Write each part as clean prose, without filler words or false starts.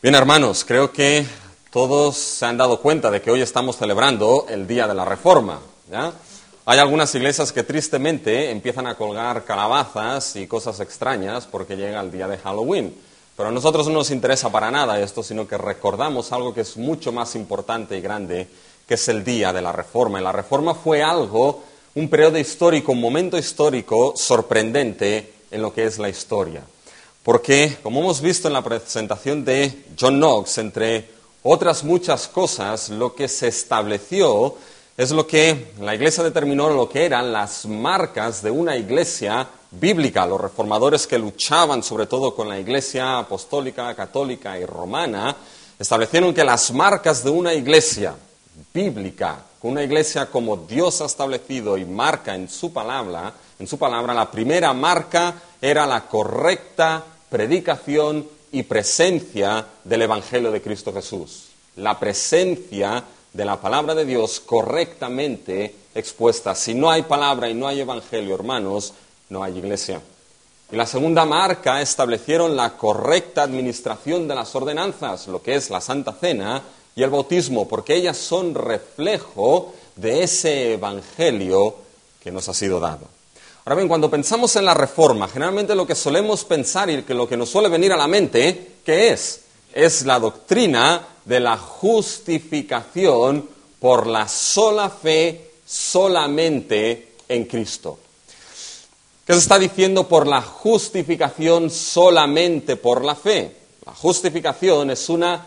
Bien, hermanos, creo que todos se han dado cuenta de que hoy estamos celebrando el Día de la Reforma, ¿ya? Hay algunas iglesias que tristemente empiezan a colgar calabazas y cosas extrañas porque llega el día de Halloween. Pero a nosotros no nos interesa para nada esto, sino que recordamos algo que es mucho más importante y grande, que es el Día de la Reforma. Y la Reforma fue algo, un periodo histórico, un momento histórico sorprendente en lo que es la historia. Porque, como hemos visto en la presentación de John Knox, entre otras muchas cosas, lo que se estableció es lo que la Iglesia determinó lo que eran las marcas de una iglesia bíblica. Los reformadores que luchaban sobre todo con la Iglesia apostólica, católica y romana, establecieron que las marcas de una iglesia bíblica, una iglesia como Dios ha establecido y marca en su palabra, la primera marca era la correcta predicación y presencia del Evangelio de Cristo Jesús. La presencia de la palabra de Dios correctamente expuesta. Si no hay palabra y no hay Evangelio, hermanos, no hay iglesia. Y la segunda marca, establecieron la correcta administración de las ordenanzas, lo que es la Santa Cena y el bautismo, porque ellas son reflejo de ese Evangelio que nos ha sido dado. Ahora bien, cuando pensamos en la Reforma, generalmente lo que solemos pensar y lo que nos suele venir a la mente, ¿qué es? Es la doctrina de la justificación por la sola fe, solamente en Cristo. ¿Qué se está diciendo por la justificación solamente por la fe? La justificación es una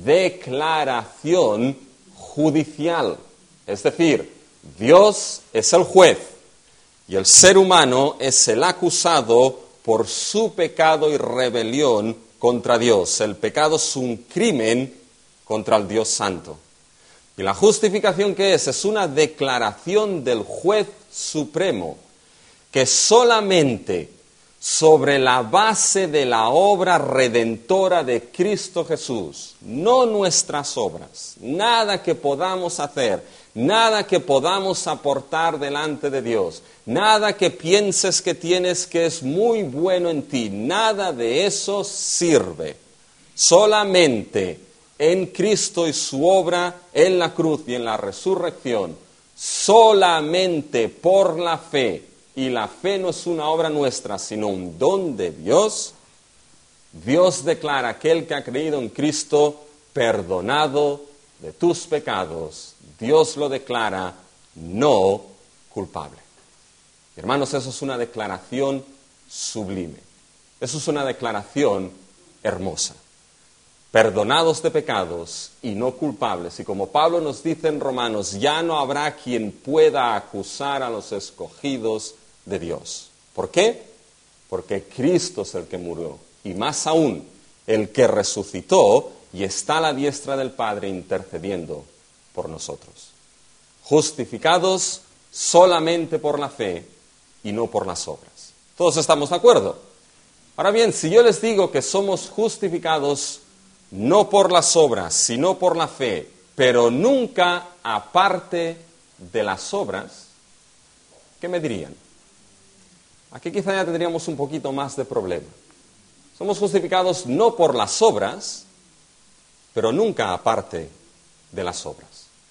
declaración judicial. Es decir, Dios es el juez y el ser humano es el acusado por su pecado y rebelión contra Dios. El pecado es un crimen contra el Dios Santo. ¿Y la justificación qué es? Es una declaración del juez supremo que solamente sobre la base de la obra redentora de Cristo Jesús, no nuestras obras, nada que podamos hacer, nada que podamos aportar delante de Dios, nada que pienses que tienes que es muy bueno en ti, nada de eso sirve. Solamente en Cristo y su obra en la cruz y en la resurrección, solamente por la fe, y la fe no es una obra nuestra, sino un don de Dios, Dios declara a aquel que ha creído en Cristo perdonado de tus pecados. Dios lo declara no culpable. Hermanos, eso es una declaración sublime. Eso es una declaración hermosa. Perdonados de pecados y no culpables. Y como Pablo nos dice en Romanos, ya no habrá quien pueda acusar a los escogidos de Dios. ¿Por qué? Porque Cristo es el que murió. Y más aún, el que resucitó y está a la diestra del Padre intercediendo por nosotros. Justificados solamente por la fe y no por las obras. ¿Todos estamos de acuerdo? Ahora bien, si yo les digo que somos justificados no por las obras, sino por la fe, pero nunca aparte de las obras, ¿qué me dirían? Aquí quizá ya tendríamos un poquito más de problema. Somos justificados no por las obras, pero nunca aparte de las obras.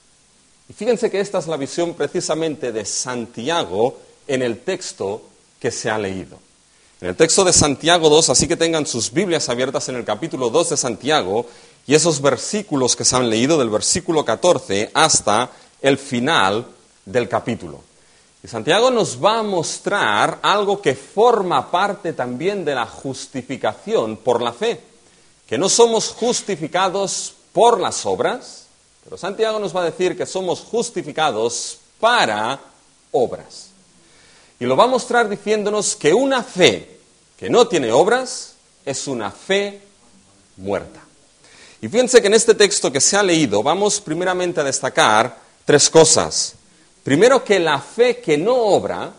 Y fíjense que esta es la visión precisamente de Santiago en el texto que se ha leído. En el texto de Santiago 2, así que tengan sus Biblias abiertas en el capítulo 2 de Santiago, y esos versículos que se han leído del versículo 14 hasta el final del capítulo. Y Santiago nos va a mostrar algo que forma parte también de la justificación por la fe, que no somos justificados por las obras, pero Santiago nos va a decir que somos justificados para obras. Y lo va a mostrar diciéndonos que una fe que no tiene obras es una fe muerta. Y fíjense que en este texto que se ha leído vamos primeramente a destacar tres cosas. Primero, que la fe que no obra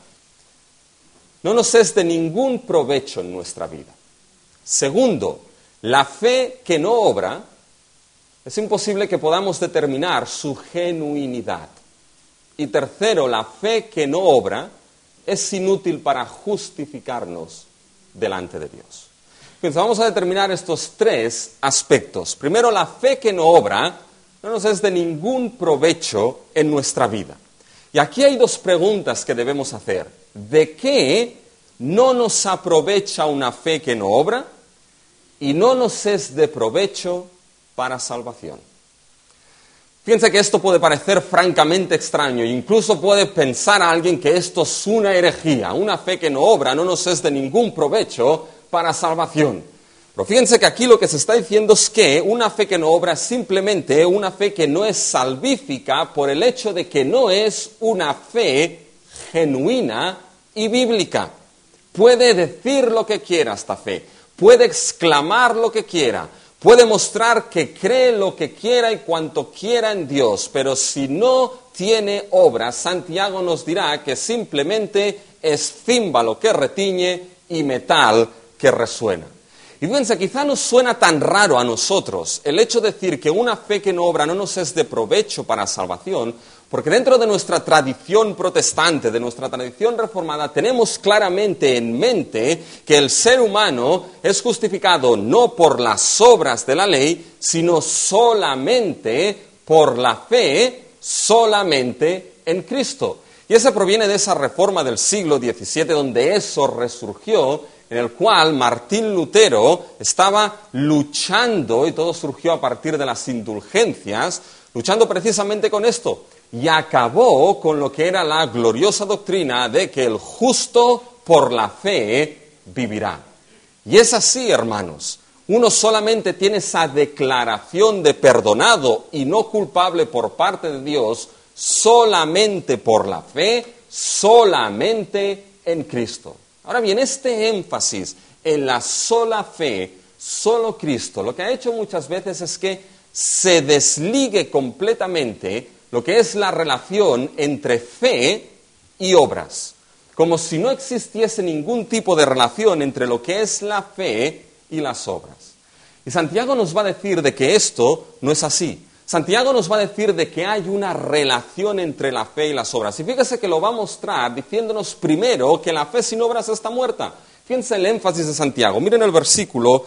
no nos es de ningún provecho en nuestra vida. Segundo, la fe que no obra es imposible que podamos determinar su genuinidad. Y tercero, la fe que no obra es inútil para justificarnos delante de Dios. Pues vamos a determinar estos tres aspectos. Primero, la fe que no obra no nos es de ningún provecho en nuestra vida. Y aquí hay dos preguntas que debemos hacer. ¿De qué no nos aprovecha una fe que no obra? Y no nos es de provecho para salvación. Fíjense que esto puede parecer francamente extraño, incluso puede pensar a alguien que esto es una herejía, una fe que no obra, no nos es de ningún provecho para salvación. Pero fíjense que aquí lo que se está diciendo es que una fe que no obra es simplemente una fe que no es salvífica por el hecho de que no es una fe genuina y bíblica. Puede decir lo que quiera esta fe, puede exclamar lo que quiera, puede mostrar que cree lo que quiera y cuanto quiera en Dios, pero si no tiene obra, Santiago nos dirá que simplemente es címbalo que retiñe y metal que resuena. Y fíjense, quizá nos suena tan raro a nosotros el hecho de decir que una fe que no obra no nos es de provecho para salvación, porque dentro de nuestra tradición protestante, de nuestra tradición reformada, tenemos claramente en mente que el ser humano es justificado no por las obras de la ley, sino solamente por la fe, solamente en Cristo. Y esa proviene de esa reforma del siglo XVII, donde eso resurgió, en el cual Martín Lutero estaba luchando, y todo surgió a partir de las indulgencias, luchando precisamente con esto, y acabó con lo que era la gloriosa doctrina de que el justo por la fe vivirá. Y es así, hermanos, uno solamente tiene esa declaración de perdonado y no culpable por parte de Dios solamente por la fe, solamente en Cristo. Ahora bien, este énfasis en la sola fe, solo Cristo, lo que ha hecho muchas veces es que se desligue completamente lo que es la relación entre fe y obras, como si no existiese ningún tipo de relación entre lo que es la fe y las obras. Y Santiago nos va a decir de que esto no es así. Santiago nos va a decir de que hay una relación entre la fe y las obras. Y fíjese que lo va a mostrar diciéndonos primero que la fe sin obras está muerta. Fíjense el énfasis de Santiago. Miren el versículo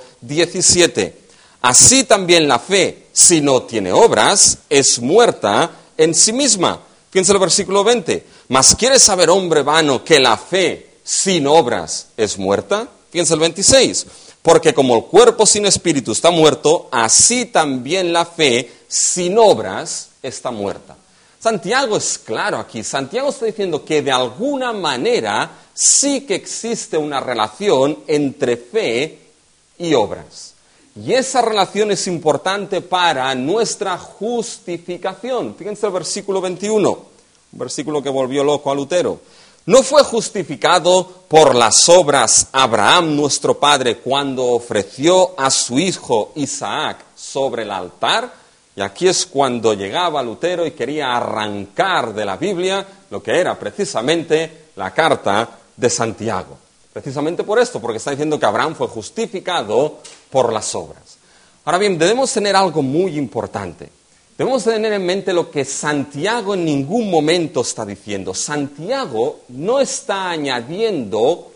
17. Así también la fe, si no tiene obras, es muerta en sí misma. Fíjense el versículo 20. Mas ¿quiere saber, hombre vano, que la fe sin obras es muerta? Fíjense el 26. Porque como el cuerpo sin espíritu está muerto, así también la fe sin obras está muerta. Santiago es claro aquí. Santiago está diciendo que de alguna manera sí que existe una relación entre fe y obras. Y esa relación es importante para nuestra justificación. Fíjense el versículo 21, un versículo que volvió loco a Lutero. ¿No fue justificado por las obras Abraham, nuestro padre, cuando ofreció a su hijo Isaac sobre el altar? Y aquí es cuando llegaba Lutero y quería arrancar de la Biblia lo que era precisamente la carta de Santiago. Precisamente por esto, porque está diciendo que Abraham fue justificado por las obras. Ahora bien, debemos tener algo muy importante. Debemos tener en mente lo que Santiago en ningún momento está diciendo. Santiago no está añadiendo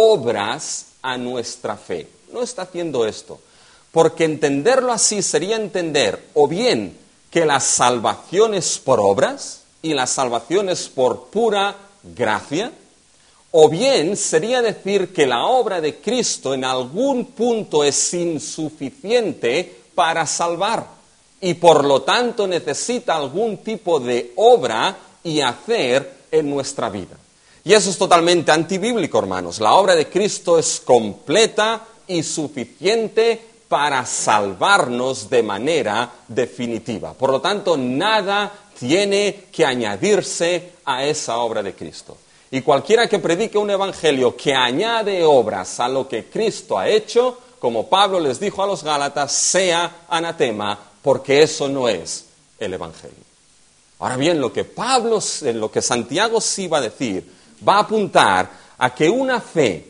obras a nuestra fe. No está haciendo esto. Porque entenderlo así sería entender o bien que la salvación es por obras y la salvación es por pura gracia, o bien sería decir que la obra de Cristo en algún punto es insuficiente para salvar. Y por lo tanto necesita algún tipo de obra y hacer en nuestra vida. Y eso es totalmente antibíblico, hermanos. La obra de Cristo es completa y suficiente para salvarnos de manera definitiva. Por lo tanto, nada tiene que añadirse a esa obra de Cristo. Y cualquiera que predique un evangelio que añade obras a lo que Cristo ha hecho, como Pablo les dijo a los Gálatas, sea anatema, porque eso no es el Evangelio. Ahora bien, lo que Santiago sí va a decir, va a apuntar a que una fe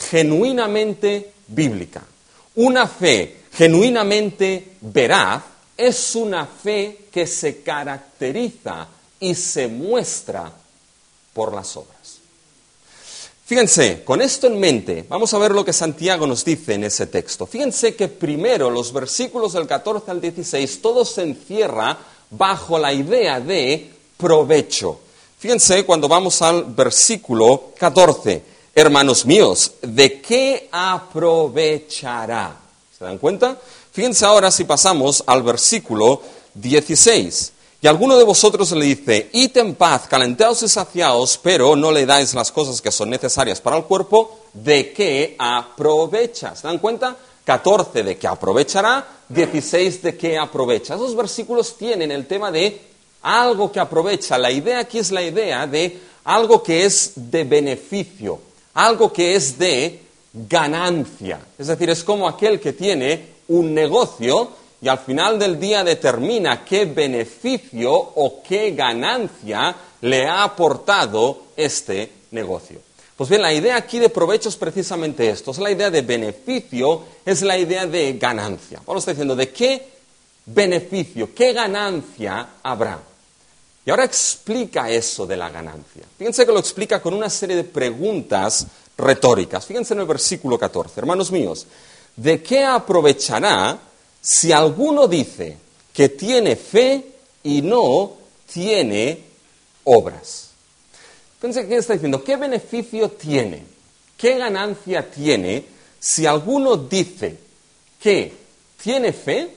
genuinamente bíblica, una fe genuinamente veraz, es una fe que se caracteriza y se muestra por las obras. Fíjense, con esto en mente, vamos a ver lo que Santiago nos dice en ese texto. Fíjense que primero los versículos del 14 al 16, todo se encierra bajo la idea de provecho. Fíjense cuando vamos al versículo 14. Hermanos míos, ¿de qué aprovechará? ¿Se dan cuenta? Fíjense ahora si pasamos al versículo 16. Y alguno de vosotros le dice, id en paz, calentaos y saciaos, pero no le dais las cosas que son necesarias para el cuerpo, ¿de qué aprovecha? ¿Se dan cuenta? 14 de qué aprovechará, 16 de qué aprovecha. Esos versículos tienen el tema de algo que aprovecha. La idea aquí es la idea de algo que es de beneficio, algo que es de ganancia. Es decir, es como aquel que tiene un negocio y al final del día determina qué beneficio o qué ganancia le ha aportado este negocio. Pues bien, la idea aquí de provecho es precisamente esto, es la idea de beneficio, es la idea de ganancia. Pablo está diciendo, ¿de qué beneficio, qué ganancia habrá? Y ahora explica eso de la ganancia. Fíjense que lo explica con una serie de preguntas retóricas. Fíjense en el versículo 14. Hermanos míos, ¿de qué aprovechará si alguno dice que tiene fe y no tiene obras? Fíjense que está diciendo, ¿qué beneficio tiene? ¿Qué ganancia tiene si alguno dice que tiene fe,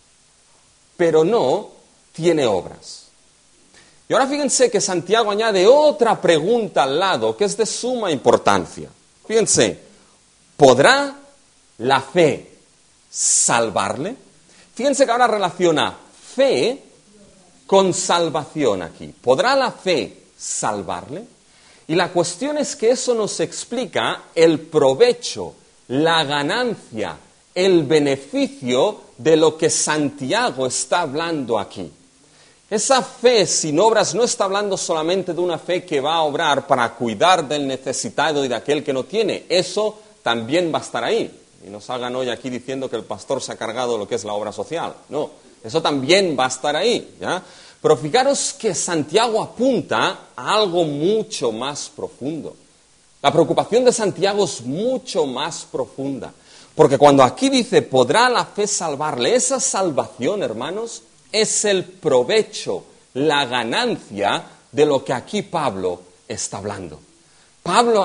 pero no tiene obras? Y ahora fíjense que Santiago añade otra pregunta al lado que es de suma importancia. Fíjense, ¿podrá la fe salvarle? Fíjense que ahora relaciona fe con salvación aquí. ¿Podrá la fe salvarle? Y la cuestión es que eso nos explica el provecho, la ganancia, el beneficio de lo que Santiago está hablando aquí. Esa fe sin obras no está hablando solamente de una fe que va a obrar para cuidar del necesitado y de aquel que no tiene. Eso también va a estar ahí. Y no salgan hoy aquí diciendo que el pastor se ha cargado lo que es la obra social. No, eso también va a estar ahí, ¿ya? Pero fijaros que Santiago apunta a algo mucho más profundo. La preocupación de Santiago es mucho más profunda. Porque cuando aquí dice, ¿podrá la fe salvarle? Esa salvación, hermanos, es el provecho, la ganancia de lo que aquí Pablo está hablando. Pablo.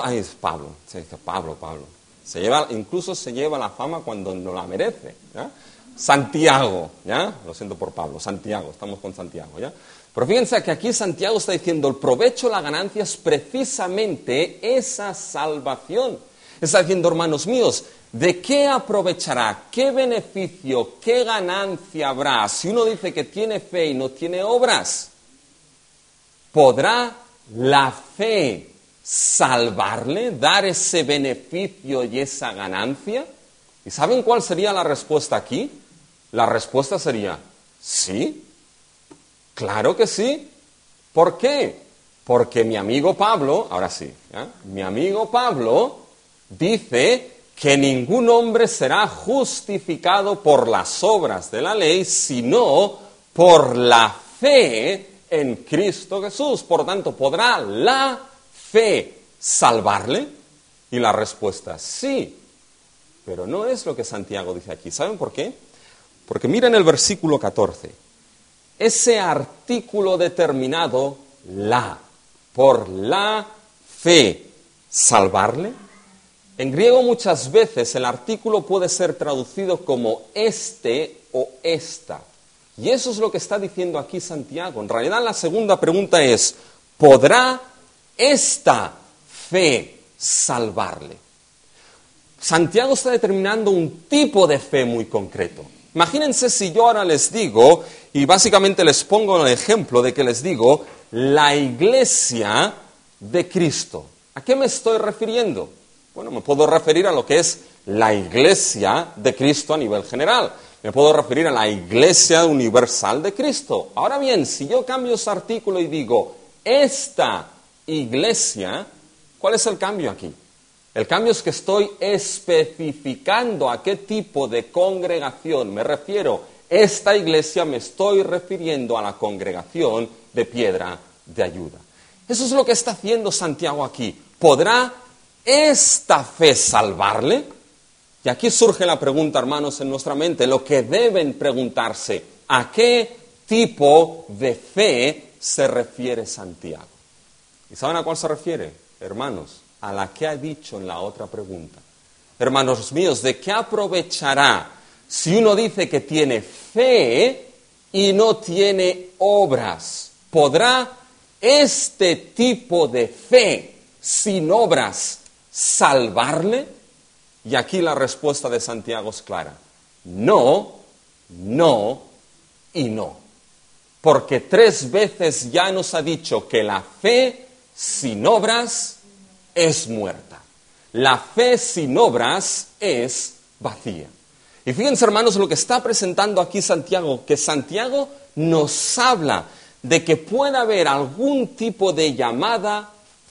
Incluso se lleva la fama cuando no la merece, ¿ya? Santiago, ¿ya? Lo siento por Pablo, Santiago, estamos con Santiago, ¿ya? Pero fíjense que aquí Santiago está diciendo, el provecho, la ganancia es precisamente esa salvación. Está diciendo, hermanos míos, ¿de qué aprovechará? ¿Qué beneficio, qué ganancia habrá si uno dice que tiene fe y no tiene obras? ¿Podrá la fe salvarle, dar ese beneficio y esa ganancia? ¿Y saben cuál sería la respuesta aquí? La respuesta sería, sí, claro que sí. ¿Por qué? Porque mi amigo Pablo, ahora sí, ¿ya? Mi amigo Pablo dice que ningún hombre será justificado por las obras de la ley, sino por la fe en Cristo Jesús. Por tanto, ¿podrá la fe salvarle? Y la respuesta es sí. Pero no es lo que Santiago dice aquí. ¿Saben por qué? Porque miren el versículo 14. Ese artículo determinado, la, por la fe, ¿salvarle? En griego muchas veces el artículo puede ser traducido como este o esta. Y eso es lo que está diciendo aquí Santiago. En realidad la segunda pregunta es, ¿podrá esta fe salvarle? Santiago está determinando un tipo de fe muy concreto. Imagínense si yo ahora les digo, y básicamente les pongo el ejemplo de que les digo, la iglesia de Cristo. ¿A qué me estoy refiriendo? Bueno, me puedo referir a lo que es la iglesia de Cristo a nivel general. Me puedo referir a la iglesia universal de Cristo. Ahora bien, si yo cambio ese artículo y digo, esta iglesia, ¿cuál es el cambio aquí? El cambio es que estoy especificando a qué tipo de congregación me refiero. Esta iglesia me estoy refiriendo a la congregación de Piedra de Ayuda. Eso es lo que está haciendo Santiago aquí. ¿Podrá esta fe salvarle? Y aquí surge la pregunta, hermanos, en nuestra mente, lo que deben preguntarse: ¿a qué tipo de fe se refiere Santiago? ¿Y saben a cuál se refiere, hermanos? A la que ha dicho en la otra pregunta. Hermanos míos, ¿de qué aprovechará si uno dice que tiene fe y no tiene obras? ¿Podrá este tipo de fe sin obras salvarle? Y aquí la respuesta de Santiago es clara: no, no y no. Porque 3 veces ya nos ha dicho que la fe sin obras es muerta. La fe sin obras es vacía. Y fíjense, hermanos, lo que está presentando aquí Santiago, que Santiago nos habla de que puede haber algún tipo de llamada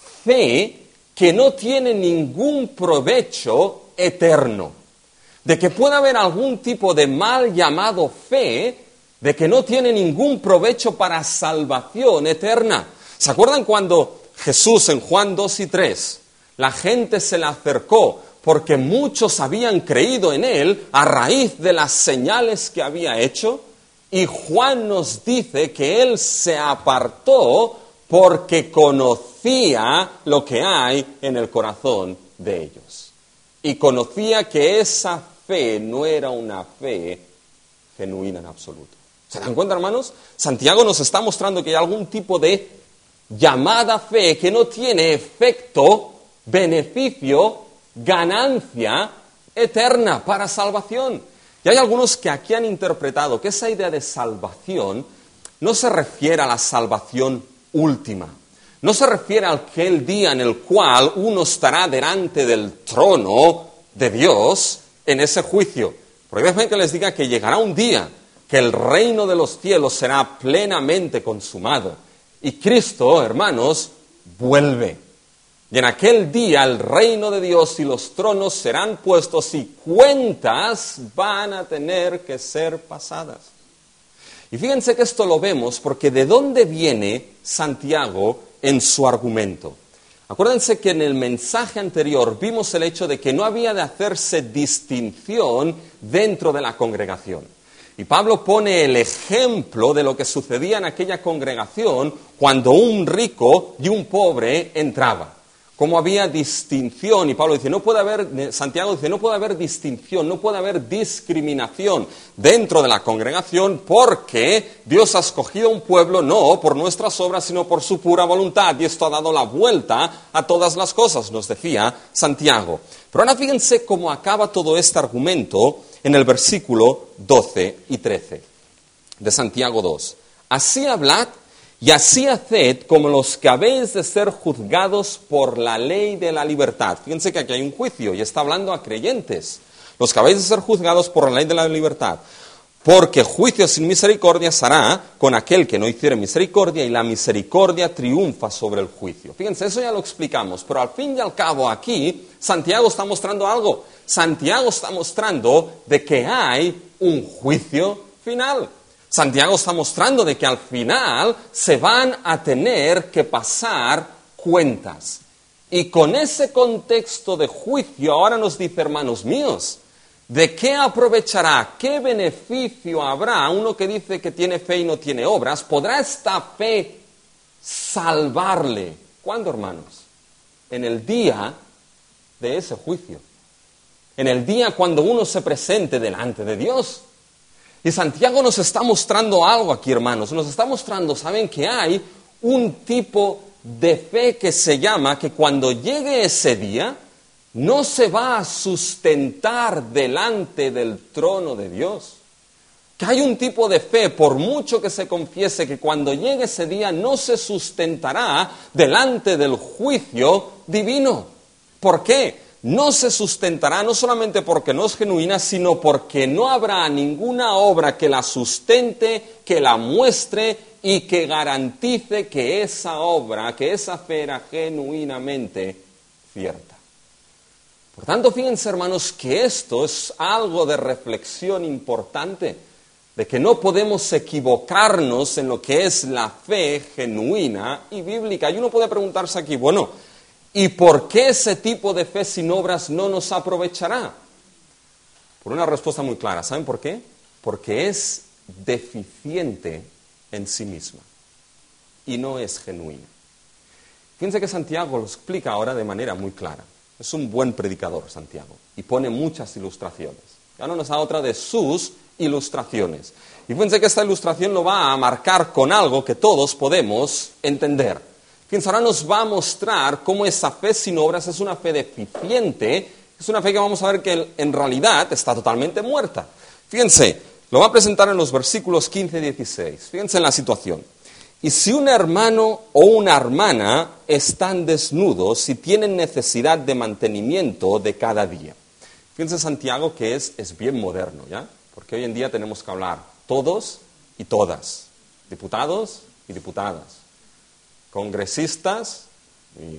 fe que no tiene ningún provecho eterno. De que puede haber algún tipo de mal llamado fe, de que no tiene ningún provecho para salvación eterna. ¿Se acuerdan cuando Jesús en Juan 2 y 3, la gente se le acercó porque muchos habían creído en él a raíz de las señales que había hecho? Y Juan nos dice que él se apartó porque conocía lo que hay en el corazón de ellos. Y conocía que esa fe no era una fe genuina en absoluto. ¿Se dan cuenta, hermanos? Santiago nos está mostrando que hay algún tipo de llamada fe que no tiene efecto, beneficio, ganancia eterna para salvación. Y hay algunos que aquí han interpretado que esa idea de salvación no se refiere a la salvación última. No se refiere a aquel día en el cual uno estará delante del trono de Dios en ese juicio. Porque déjenme que les diga que llegará un día que el reino de los cielos será plenamente consumado. Y Cristo, hermanos, vuelve. Y en aquel día el reino de Dios y los tronos serán puestos y cuentas van a tener que ser pasadas. Y fíjense que esto lo vemos porque ¿de dónde viene Santiago en su argumento? Acuérdense que en el mensaje anterior vimos el hecho de que no había de hacerse distinción dentro de la congregación. Y Pablo pone el ejemplo de lo que sucedía en aquella congregación cuando un rico y un pobre entraban. Cómo había distinción, y Pablo dice, Santiago dice, no puede haber distinción, no puede haber discriminación dentro de la congregación porque Dios ha escogido un pueblo no por nuestras obras, sino por su pura voluntad, y esto ha dado la vuelta a todas las cosas, nos decía Santiago. Pero ahora fíjense cómo acaba todo este argumento en el versículo 12 y 13 de Santiago 2. Así hablad y así haced como los que habéis de ser juzgados por la ley de la libertad. Fíjense que aquí hay un juicio y está hablando a creyentes. Los que habéis de ser juzgados por la ley de la libertad. Porque juicio sin misericordia se hará con aquel que no hiciere misericordia y la misericordia triunfa sobre el juicio. Fíjense, eso ya lo explicamos, pero al fin y al cabo aquí Santiago está mostrando algo. Santiago está mostrando de que hay un juicio final. Santiago está mostrando de que al final se van a tener que pasar cuentas. Y con ese contexto de juicio ahora nos dice, hermanos míos, ¿de qué aprovechará? ¿Qué beneficio habrá? Uno que dice que tiene fe y no tiene obras, ¿podrá esta fe salvarle? ¿Cuándo, hermanos? En el día de ese juicio. En el día cuando uno se presente delante de Dios. Y Santiago nos está mostrando algo aquí, hermanos. Nos está mostrando, ¿saben? Que hay un tipo de fe que se llama que cuando llegue ese día no se va a sustentar delante del trono de Dios. Que hay un tipo de fe, por mucho que se confiese, que cuando llegue ese día no se sustentará delante del juicio divino. ¿Por qué? No se sustentará no solamente porque no es genuina, sino porque no habrá ninguna obra que la sustente, que la muestre y que garantice que esa obra, que esa fe era genuinamente cierta. Por tanto, fíjense, hermanos, que esto es algo de reflexión importante, de que no podemos equivocarnos en lo que es la fe genuina y bíblica. Y uno puede preguntarse aquí, bueno, ¿Y por qué ese tipo de fe sin obras no nos aprovechará? Por una respuesta muy clara. ¿Saben por qué? Porque es deficiente en sí misma y no es genuina. Fíjense que Santiago lo explica ahora de manera muy clara. Es un buen predicador, Santiago, y pone muchas ilustraciones. Ya no nos da otra de sus ilustraciones. Y fíjense que esta ilustración lo va a marcar con algo que todos podemos entender. Fíjense, ahora nos va a mostrar cómo esa fe sin obras es una fe deficiente, es una fe que vamos a ver que en realidad está totalmente muerta. Fíjense, lo va a presentar en los versículos 15 y 16. Fíjense en la situación. Y si un hermano o una hermana están desnudos y tienen necesidad de mantenimiento de cada día. Fíjense Santiago que es bien moderno, ¿ya? Porque hoy en día tenemos que hablar todos y todas, diputados y diputadas, congresistas y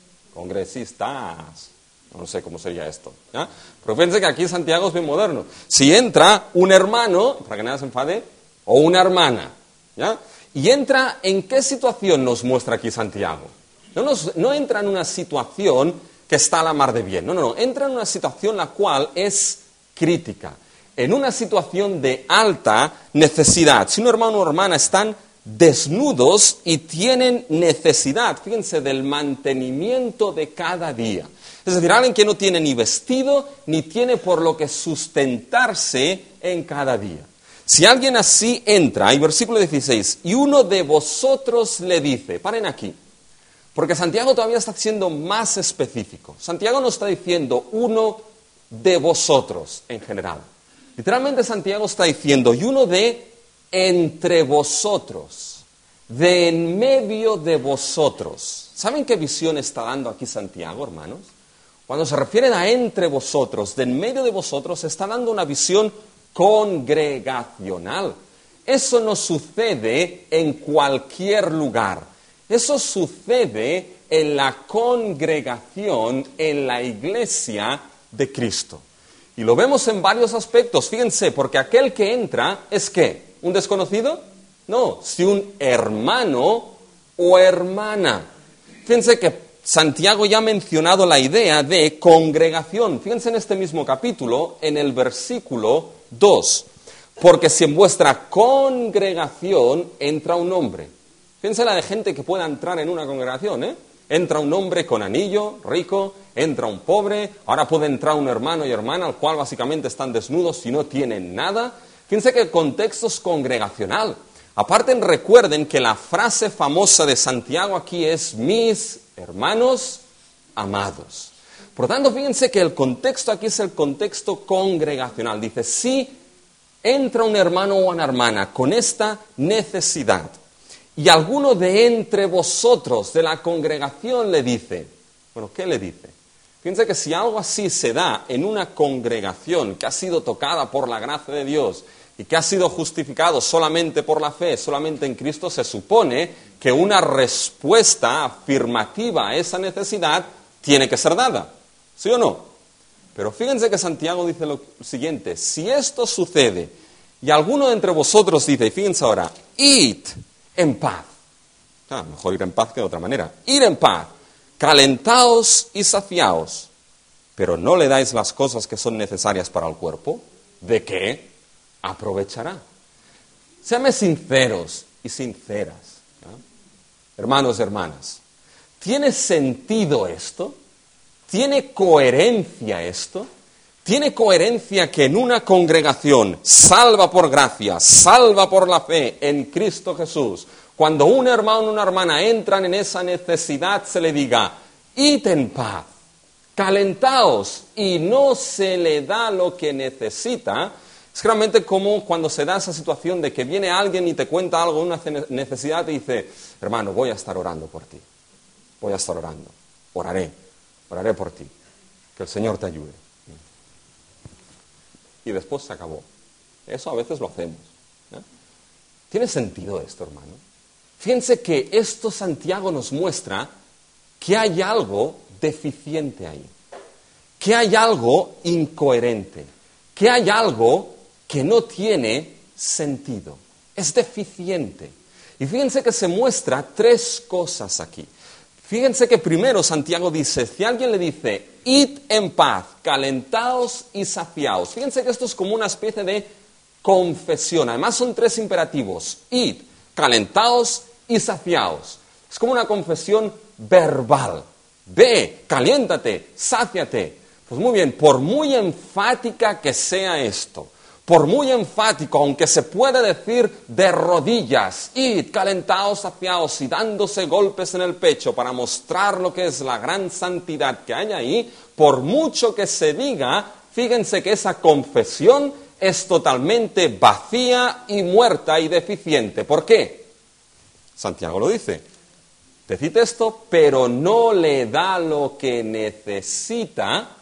congresistas. No sé cómo sería esto, ¿ya? Pero fíjense que aquí Santiago es bien moderno. Si entra un hermano, para que nadie se enfade, o una hermana, ¿ya? Y entra, ¿en qué situación nos muestra aquí Santiago? No entra en una situación que está a la mar de bien, no, entra en una situación la cual es crítica, en una situación de alta necesidad. Si un hermano o hermana están desnudos y tienen necesidad, fíjense, del mantenimiento de cada día. Es decir, alguien que no tiene ni vestido ni tiene por lo que sustentarse en cada día. Si alguien así entra, y versículo 16, y uno de vosotros le dice, paren aquí, porque Santiago todavía está siendo más específico. Santiago no está diciendo uno de vosotros en general. Literalmente Santiago está diciendo, y uno de entre vosotros, de en medio de vosotros. ¿Saben qué visión está dando aquí Santiago, hermanos? Cuando se refiere a entre vosotros, de en medio de vosotros, está dando una visión congregacional. Eso no sucede en cualquier lugar. Eso sucede en la congregación, en la iglesia de Cristo. Y lo vemos en varios aspectos. Fíjense, porque aquel que entra es ¿qué? ¿Un desconocido? No, si un hermano o hermana. Fíjense que Santiago ya ha mencionado la idea de congregación. Fíjense en este mismo capítulo, en el versículo 2. Porque si en vuestra congregación entra un hombre. Fíjense la de gente que pueda entrar en una congregación, ¿eh? Entra un hombre con anillo, rico, entra un pobre, ahora puede entrar un hermano y hermana, al cual básicamente están desnudos y no tienen nada. Fíjense que el contexto es congregacional. Aparte, recuerden que la frase famosa de Santiago aquí es mis hermanos amados. Por lo tanto, fíjense que el contexto aquí es el contexto congregacional. Dice, si entra un hermano o una hermana con esta necesidad y alguno de entre vosotros de la congregación le dice, bueno, ¿qué le dice? Fíjense que si algo así se da en una congregación que ha sido tocada por la gracia de Dios y que ha sido justificado solamente por la fe, solamente en Cristo, se supone que una respuesta afirmativa a esa necesidad tiene que ser dada. ¿Sí o no? Pero fíjense que Santiago dice lo siguiente, si esto sucede y alguno de entre vosotros dice, y fíjense ahora, id en paz. Mejor ir en paz que de otra manera. Ir en paz, calentaos y saciaos, pero no le dais las cosas que son necesarias para el cuerpo, ¿de qué aprovechará? Sean sinceros y sinceras, ¿no? Hermanos y hermanas, ¿tiene sentido esto? ¿Tiene coherencia esto? ¿Tiene coherencia que en una congregación salva por gracia, salva por la fe en Cristo Jesús, cuando un hermano o una hermana entran en esa necesidad, se le diga, id en paz, calentaos, y no se le da lo que necesita? Es realmente como cuando se da esa situación de que viene alguien y te cuenta algo, una necesidad, y dice, hermano, voy a estar orando por ti, voy a estar orando, oraré por ti, que el Señor te ayude. Y después se acabó. Eso a veces lo hacemos, ¿eh? ¿Tiene sentido esto, hermano? Fíjense que esto Santiago nos muestra que hay algo deficiente ahí, que hay algo incoherente, que hay algo que no tiene sentido, es deficiente. Y fíjense que se muestra tres cosas aquí. Fíjense que primero Santiago dice, si alguien le dice, id en paz, calentaos y saciaos. Fíjense que esto es como una especie de confesión. Además son 3 imperativos, id, calentaos y saciaos. Es como una confesión verbal. Ve, caliéntate, sáciate. Pues muy bien, por muy enfática que sea esto, por muy enfático, aunque se puede decir de rodillas, id, calentaos, saciaos y dándose golpes en el pecho para mostrar lo que es la gran santidad que hay ahí, por mucho que se diga, fíjense que esa confesión es totalmente vacía y muerta y deficiente. ¿Por qué? Santiago lo dice. Decid esto, pero no le da lo que necesita.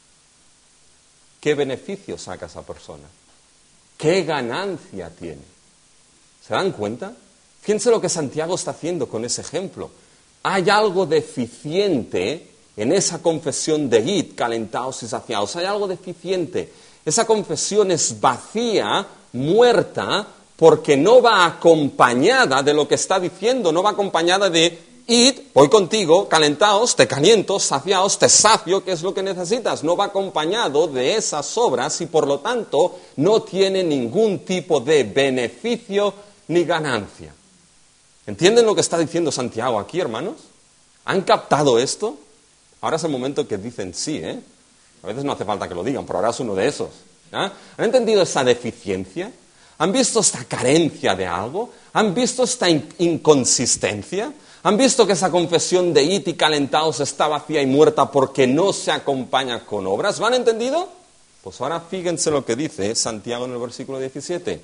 ¿Qué beneficio saca esa persona? ¿Qué ganancia tiene? ¿Se dan cuenta? Fíjense lo que Santiago está haciendo con ese ejemplo. Hay algo deficiente en esa confesión de id, calentaos y saciaos. Hay algo deficiente. Esa confesión es vacía, muerta, porque no va acompañada de lo que está diciendo, no va acompañada de id, voy contigo, calentaos, te caliento, saciaos, te sacio, ¿qué es lo que necesitas? No va acompañado de esas obras y por lo tanto no tiene ningún tipo de beneficio ni ganancia. ¿Entienden lo que está diciendo Santiago aquí, hermanos? ¿Han captado esto? Ahora es el momento que dicen sí, ¿eh? A veces no hace falta que lo digan, pero ahora es uno de esos. ¿Han entendido esa deficiencia? ¿Han visto esta carencia de algo? ¿Han visto esta inconsistencia? ¿Han visto que esa confesión de id y calentaos está vacía y muerta porque no se acompaña con obras? ¿Lo han entendido? Pues ahora fíjense lo que dice Santiago en el versículo 17.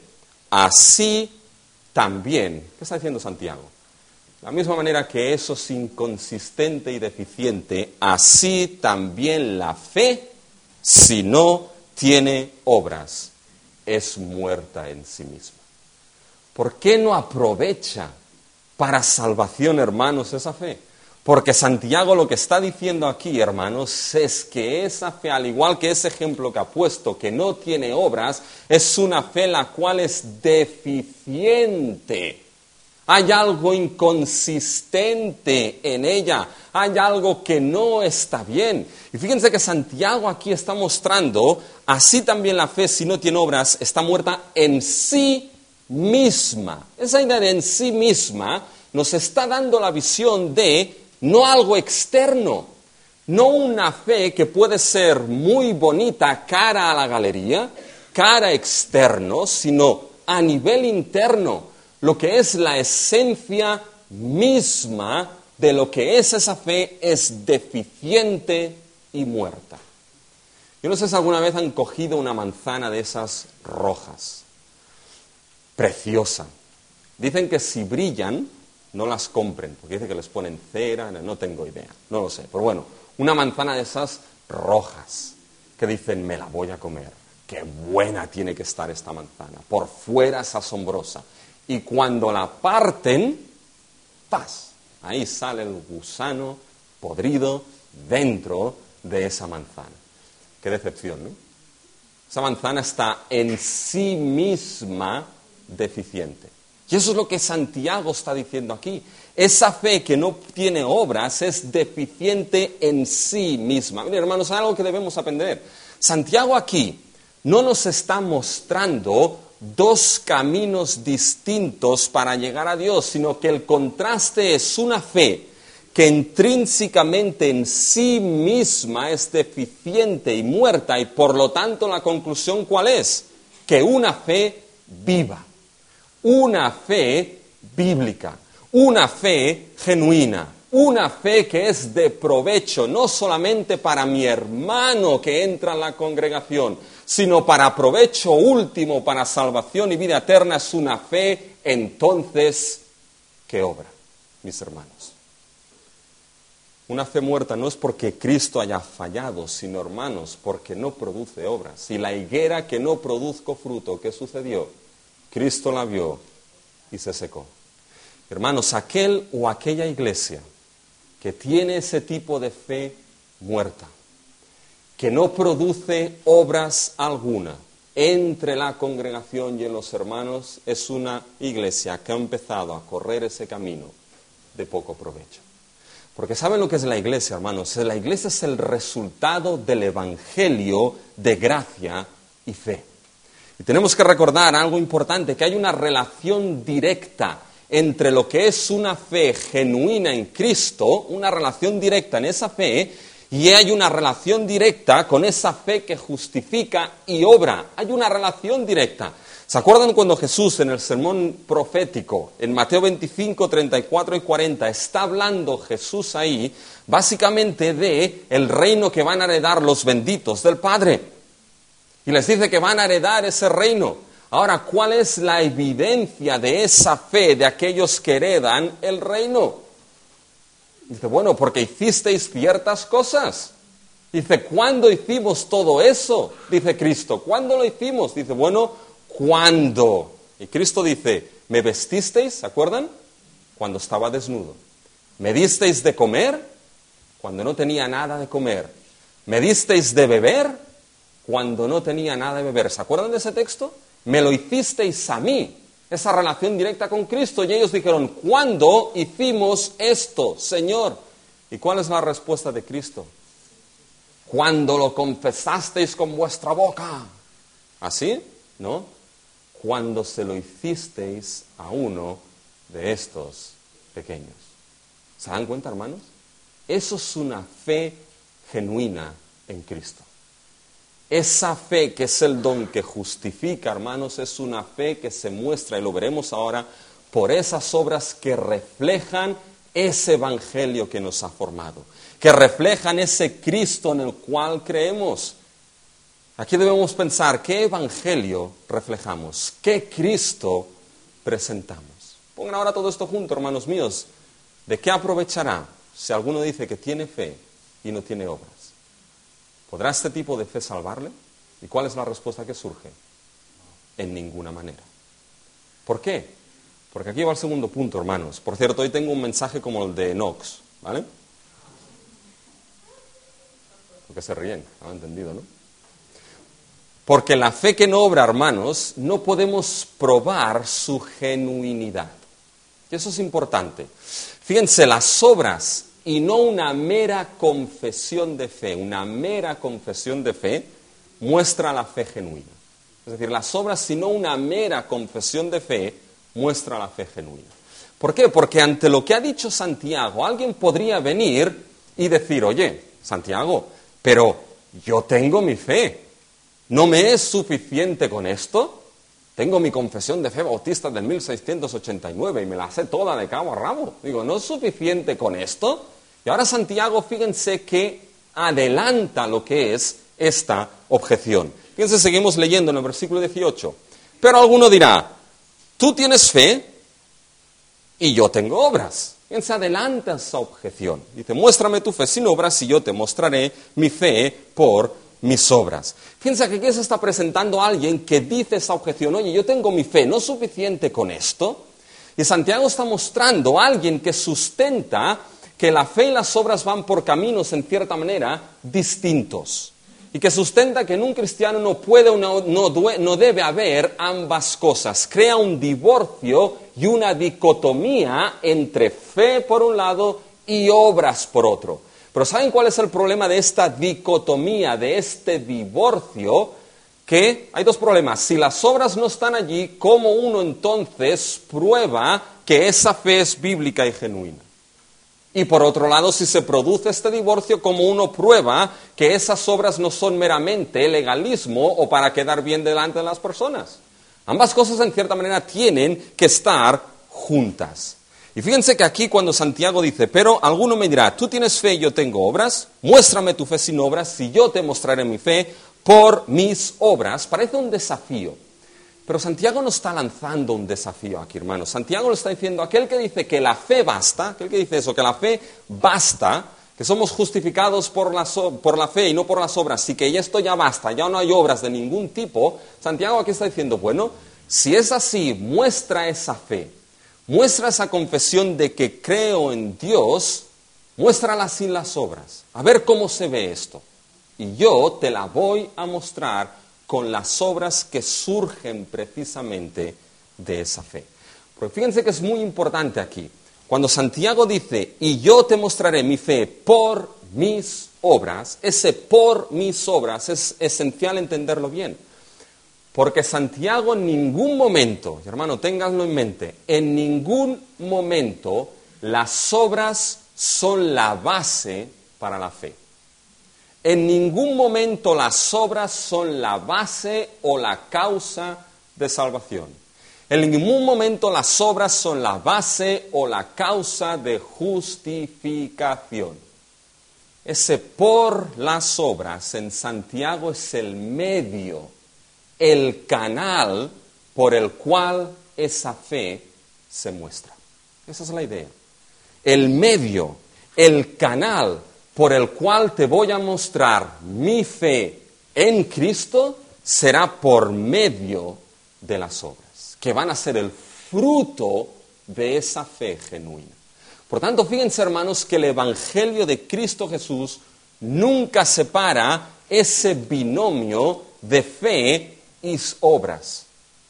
Así también, ¿qué está diciendo Santiago? De la misma manera que eso es inconsistente y deficiente, así también la fe, si no tiene obras, es muerta en sí misma. ¿Por qué no aprovecha para salvación, hermanos, esa fe? Porque Santiago lo que está diciendo aquí, hermanos, es que esa fe, al igual que ese ejemplo que ha puesto, que no tiene obras, es una fe la cual es deficiente. Hay algo inconsistente en ella, hay algo que no está bien. Y fíjense que Santiago aquí está mostrando, así también la fe, si no tiene obras, está muerta en sí misma. Esa idea de en sí misma nos está dando la visión de no algo externo, no una fe que puede ser muy bonita cara a la galería, cara externo, sino a nivel interno, lo que es la esencia misma de lo que es esa fe es deficiente y muerta. Yo no sé si alguna vez han cogido una manzana de esas rojas, preciosa. Dicen que si brillan, no las compren, porque dicen que les ponen cera, no tengo idea, no lo sé. Pero bueno, una manzana de esas rojas, que dicen, me la voy a comer. Qué buena tiene que estar esta manzana. Por fuera es asombrosa. Y cuando la parten, ¡paz! Ahí sale el gusano podrido dentro de esa manzana. Qué decepción, ¿no? Esa manzana está en sí misma deficiente. Y eso es lo que Santiago está diciendo aquí. Esa fe que no tiene obras es deficiente en sí misma. Miren, hermanos, hay algo que debemos aprender. Santiago aquí no nos está mostrando dos caminos distintos para llegar a Dios, sino que el contraste es una fe que intrínsecamente en sí misma es deficiente y muerta, y por lo tanto la conclusión ¿cuál es? Que una fe viva, una fe bíblica, una fe genuina, una fe que es de provecho no solamente para mi hermano que entra en la congregación, sino para provecho último, para salvación y vida eterna, es una fe entonces que obra, mis hermanos. Una fe muerta no es porque Cristo haya fallado, sino, hermanos, porque no produce obras. Si la higuera que no produzco fruto, ¿qué sucedió? Cristo la vio y se secó. Hermanos, aquel o aquella iglesia que tiene ese tipo de fe muerta, que no produce obras alguna entre la congregación y en los hermanos, es una iglesia que ha empezado a correr ese camino de poco provecho. Porque ¿saben lo que es la iglesia, hermanos? La iglesia es el resultado del evangelio de gracia y fe. Y tenemos que recordar algo importante, que hay una relación directa entre lo que es una fe genuina en Cristo, una relación directa en esa fe, y hay una relación directa con esa fe que justifica y obra. Hay una relación directa. ¿Se acuerdan cuando Jesús en el sermón profético, en Mateo 25, 34 y 40, está hablando Jesús ahí, básicamente de el reino que van a heredar los benditos del Padre? Y les dice que van a heredar ese reino. Ahora, ¿cuál es la evidencia de esa fe de aquellos que heredan el reino? Dice, bueno, porque hicisteis ciertas cosas. Dice, ¿cuándo hicimos todo eso? Dice Cristo, ¿cuándo lo hicimos? Dice, bueno, ¿cuándo? Y Cristo dice, ¿me vestisteis? ¿Se acuerdan? Cuando estaba desnudo. ¿Me disteis de comer? Cuando no tenía nada de comer. ¿Me disteis de beber? Cuando no tenía nada de beber. ¿Se acuerdan de ese texto? Me lo hicisteis a mí. Esa relación directa con Cristo. Y ellos dijeron, ¿cuándo hicimos esto, Señor? ¿Y cuál es la respuesta de Cristo? Cuando lo confesasteis con vuestra boca. ¿Así? ¿No? Cuando se lo hicisteis a uno de estos pequeños. ¿Se dan cuenta, hermanos? Eso es una fe genuina en Cristo. Esa fe que es el don que justifica, hermanos, es una fe que se muestra, y lo veremos ahora, por esas obras que reflejan ese evangelio que nos ha formado, que reflejan ese Cristo en el cual creemos. Aquí debemos pensar, ¿qué evangelio reflejamos? ¿Qué Cristo presentamos? Pongan ahora todo esto junto, hermanos míos. ¿De qué aprovechará si alguno dice que tiene fe y no tiene obras? ¿Podrá este tipo de fe salvarle? ¿Y cuál es la respuesta que surge? En ninguna manera. ¿Por qué? Porque aquí va el segundo punto, hermanos. Por cierto, hoy tengo un mensaje como el de Knox, ¿vale? Porque se ríen, ¿han entendido, no? Porque la fe que no obra, hermanos, no podemos probar su genuinidad. Y eso es importante. Fíjense, las obras y no una mera confesión de fe. Una mera confesión de fe muestra la fe genuina. Es decir, las obras, sino una mera confesión de fe, muestra la fe genuina. ¿Por qué? Porque ante lo que ha dicho Santiago, alguien podría venir y decir, oye, Santiago, pero yo tengo mi fe. ¿No me es suficiente con esto? Tengo mi confesión de fe bautista del 1689 y me la sé toda de cabo a rabo. Digo, ¿no es suficiente con esto? Y ahora Santiago, fíjense que adelanta lo que es esta objeción. Fíjense, seguimos leyendo en el versículo 18. Pero alguno dirá, tú tienes fe y yo tengo obras. Fíjense, adelanta esa objeción. Dice, muéstrame tu fe sin obras y yo te mostraré mi fe por mis obras. Fíjense que aquí se está presentando a alguien que dice esa objeción, oye, yo tengo mi fe, ¿no es suficiente con esto? Y Santiago está mostrando a alguien que sustenta que la fe y las obras van por caminos, en cierta manera, distintos. Y que sustenta que en un cristiano no puede o no debe haber ambas cosas. Crea un divorcio y una dicotomía entre fe por un lado y obras por otro. Pero ¿saben cuál es el problema de esta dicotomía, de este divorcio? Que hay dos problemas. Si las obras no están allí, ¿cómo uno entonces prueba que esa fe es bíblica y genuina? Y por otro lado, si se produce este divorcio, ¿cómo uno prueba que esas obras no son meramente legalismo o para quedar bien delante de las personas? Ambas cosas, en cierta manera, tienen que estar juntas. Y fíjense que aquí cuando Santiago dice, pero alguno me dirá, tú tienes fe y yo tengo obras, muéstrame tu fe sin obras y yo te mostraré mi fe por mis obras. Parece un desafío, pero Santiago no está lanzando un desafío aquí, hermanos. Santiago le está diciendo, aquel que dice que la fe basta, aquel que dice eso, que la fe basta, que somos justificados por la fe y no por las obras, y que ya esto ya basta, ya no hay obras de ningún tipo, Santiago aquí está diciendo, bueno, si es así, muestra esa fe. Muestra esa confesión de que creo en Dios, muéstrala sin las obras. A ver cómo se ve esto. Y yo te la voy a mostrar con las obras que surgen precisamente de esa fe. Porque fíjense que es muy importante aquí. Cuando Santiago dice, y yo te mostraré mi fe por mis obras, ese por mis obras es esencial entenderlo bien. Porque Santiago en ningún momento, y hermano, ténganlo en mente, en ningún momento las obras son la base para la fe. En ningún momento las obras son la base o la causa de salvación. En ningún momento las obras son la base o la causa de justificación. Ese por las obras en Santiago es el medio, el canal por el cual esa fe se muestra. Esa es la idea. El medio, el canal por el cual te voy a mostrar mi fe en Cristo será por medio de las obras, que van a ser el fruto de esa fe genuina. Por tanto, fíjense, hermanos, que el Evangelio de Cristo Jesús nunca separa ese binomio de fe y obras.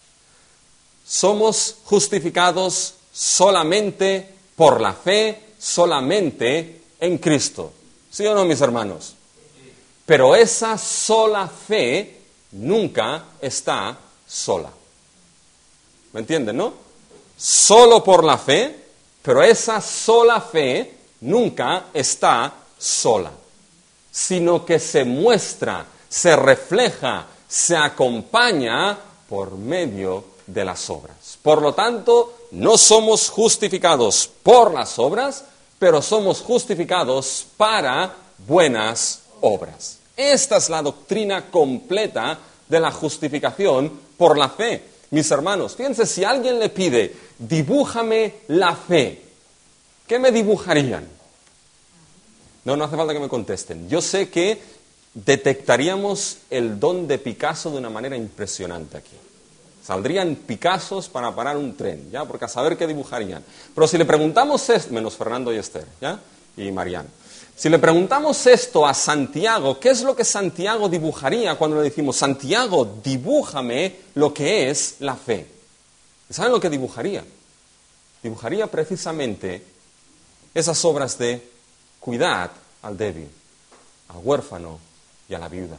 Somos justificados solamente por la fe, solamente en Cristo. ¿Sí o no, mis hermanos? Pero esa sola fe nunca está sola. ¿Me entienden, no? Solo por la fe, pero esa sola fe nunca está sola, sino que se muestra, se refleja, se acompaña por medio de las obras. Por lo tanto, no somos justificados por las obras, pero somos justificados para buenas obras. Esta es la doctrina completa de la justificación por la fe. Mis hermanos, fíjense, si alguien le pide, dibújame la fe, ¿qué me dibujarían? No hace falta que me contesten. Yo sé que detectaríamos el don de Picasso de una manera impresionante aquí. Saldrían Picassos para parar un tren, ¿ya? Porque a saber qué dibujarían. Pero si le preguntamos esto, menos Fernando y Esther, ¿ya? Y Mariano. Si le preguntamos esto a Santiago, ¿qué es lo que Santiago dibujaría cuando le decimos, Santiago, dibújame lo que es la fe? ¿Saben lo que dibujaría? Dibujaría precisamente esas obras de cuidad al débil, al huérfano y a la viuda.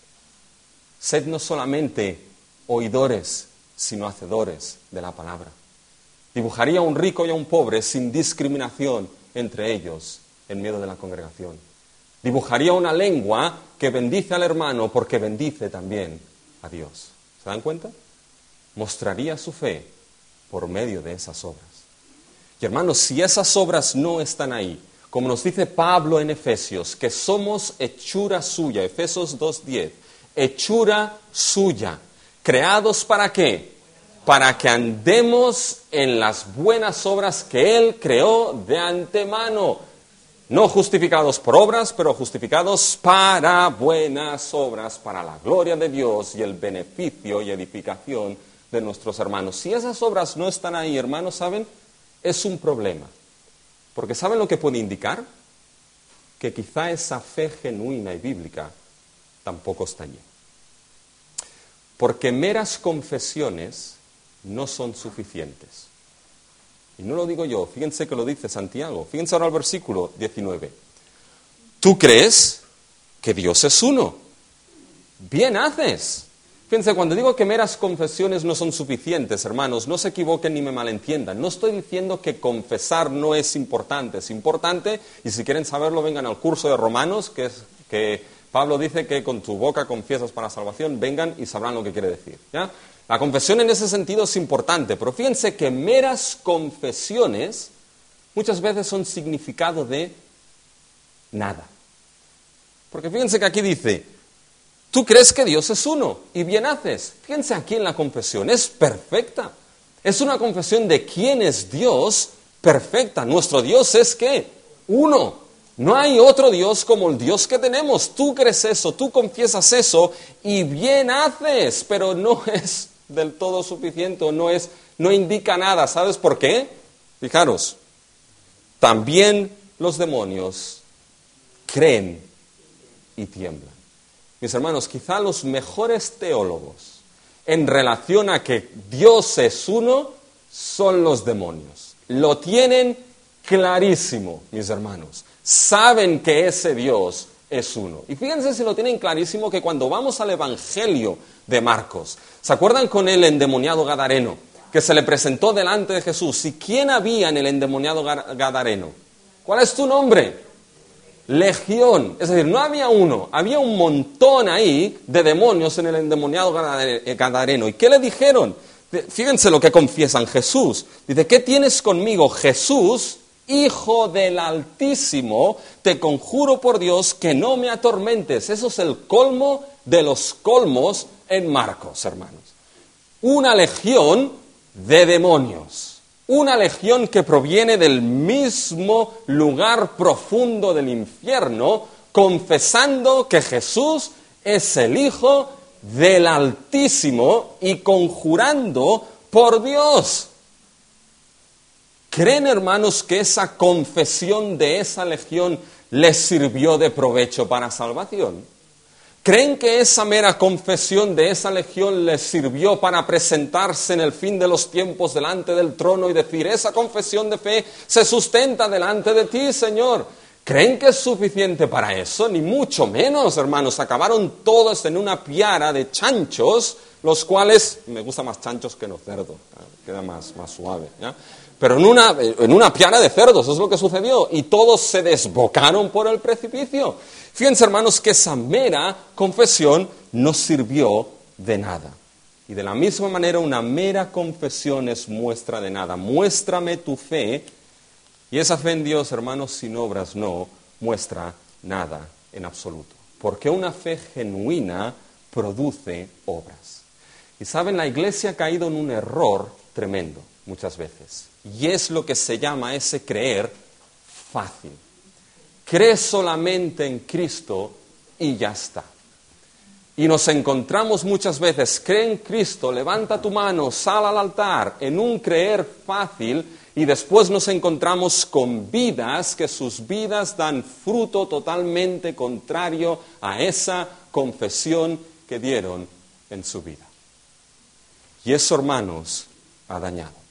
Sed no solamente oidores, sino hacedores de la palabra. Dibujaría a un rico y a un pobre sin discriminación entre ellos en medio de la congregación. Dibujaría una lengua que bendice al hermano porque bendice también a Dios. ¿Se dan cuenta? Mostraría su fe por medio de esas obras. Y hermanos, si esas obras no están ahí, como nos dice Pablo en Efesios, que somos hechura suya, Efesios 2:10, hechura suya, ¿creados para qué? Para que andemos en las buenas obras que Él creó de antemano. No justificados por obras, pero justificados para buenas obras, para la gloria de Dios y el beneficio y edificación de nuestros hermanos. Si esas obras no están ahí, hermanos, ¿saben? Es un problema. Porque ¿saben lo que puede indicar? Que quizá esa fe genuina y bíblica tampoco está allí. Porque meras confesiones no son suficientes. Y no lo digo yo, fíjense que lo dice Santiago. Fíjense ahora al versículo 19. Tú crees que Dios es uno. Bien haces. Fíjense, cuando digo que meras confesiones no son suficientes, hermanos, no se equivoquen ni me malentiendan. No estoy diciendo que confesar no es importante. Es importante, y si quieren saberlo, vengan al curso de Romanos, que Pablo dice que con tu boca confiesas para salvación, vengan y sabrán lo que quiere decir, ¿ya? La confesión en ese sentido es importante, pero fíjense que meras confesiones muchas veces son significado de nada. Porque fíjense que aquí dice, tú crees que Dios es uno y bien haces. Fíjense aquí en la confesión, es perfecta. Es una confesión de quién es Dios perfecta. Nuestro Dios es ¿qué? Uno. No hay otro Dios como el Dios que tenemos. Tú crees eso, tú confiesas eso y bien haces, pero no es del todo suficiente, no indica nada. ¿Sabes por qué? Fijaros, también los demonios creen y tiemblan. Mis hermanos, quizá los mejores teólogos en relación a que Dios es uno son los demonios. Lo tienen clarísimo, mis hermanos. Saben que ese Dios es uno. Y fíjense si lo tienen clarísimo que cuando vamos al Evangelio de Marcos, ¿se acuerdan con el endemoniado gadareno que se le presentó delante de Jesús? ¿Y quién había en el endemoniado gadareno? ¿Cuál es tu nombre? Legión. Es decir, no había uno, había un montón ahí de demonios en el endemoniado gadareno. ¿Y qué le dijeron? Fíjense lo que confiesan Jesús. Dice, ¿qué tienes conmigo, Jesús, Hijo del Altísimo? Te conjuro por Dios que no me atormentes. Eso es el colmo de los colmos en Marcos, hermanos. Una legión de demonios. Una legión que proviene del mismo lugar profundo del infierno, confesando que Jesús es el Hijo del Altísimo y conjurando por Dios. ¿Creen, hermanos, que esa confesión de esa legión les sirvió de provecho para salvación? ¿Creen que esa mera confesión de esa legión les sirvió para presentarse en el fin de los tiempos delante del trono y decir, esa confesión de fe se sustenta delante de ti, Señor? ¿Creen que es suficiente para eso? Ni mucho menos, hermanos. Acabaron todos en una piara de chanchos, los cuales, me gusta más chanchos que los cerdos, queda más suave, ¿ya? Pero en una piara de cerdos, eso es lo que sucedió, y todos se desbocaron por el precipicio. Fíjense, hermanos, que esa mera confesión no sirvió de nada. Y de la misma manera, una mera confesión es muestra de nada. Muéstrame tu fe, y esa fe en Dios, hermanos, sin obras no muestra nada en absoluto. Porque una fe genuina produce obras. Y saben, la Iglesia ha caído en un error tremendo muchas veces. Y es lo que se llama ese creer fácil. Cree solamente en Cristo y ya está. Y nos encontramos muchas veces, cree en Cristo, levanta tu mano, sal al altar, en un creer fácil, y después nos encontramos con vidas que sus vidas dan fruto totalmente contrario a esa confesión que dieron en su vida. Y eso, hermanos, ha dañado.